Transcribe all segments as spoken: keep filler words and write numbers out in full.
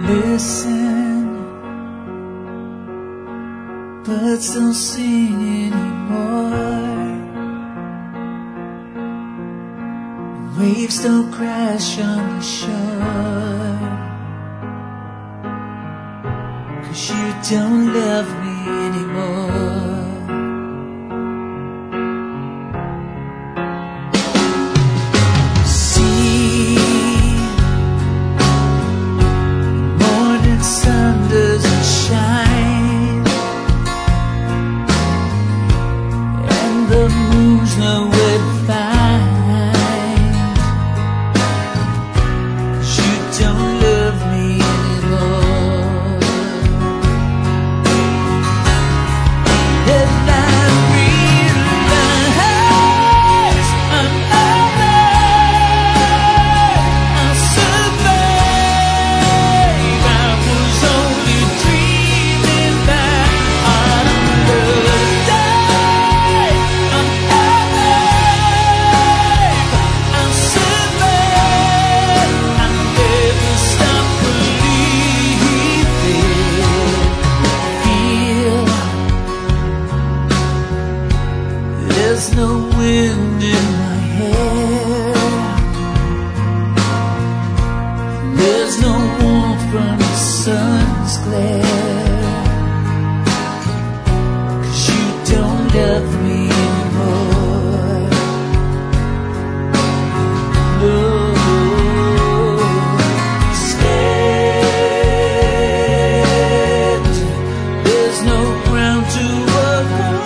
Listen, birds don't sing anymore. Waves don't crash on the shore. 'Cause you don't love me anymore. The moon's nowhere to find, 'cause you don't love me anymore. And I realize I'm alive, I'll survive. I was only dreaming that I'd love. There's no wind in my hair. There's no warmth from the sun's glare. 'Cause you don't love me anymore. No. Stand. There's no ground to walk on.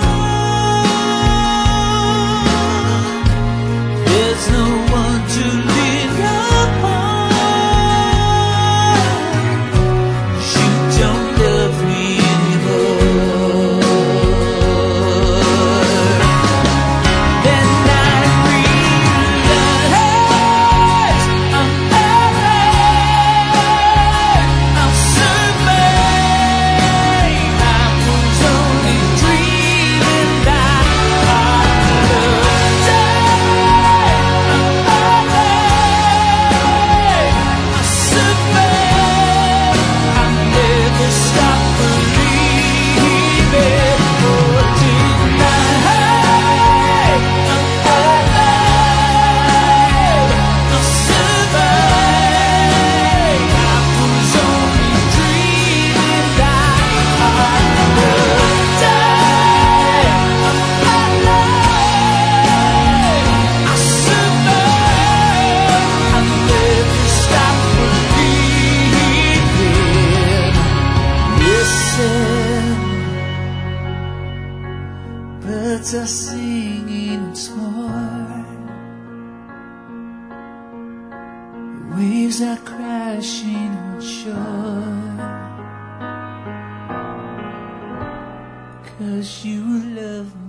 There's no one to lean upon. 'Cause you don't love me anymore. Then I realize I'm alive, I'll survive. I was only dreaming that I'd love. Birds are singing once more. Waves are crashing on shore. 'Cause you love me.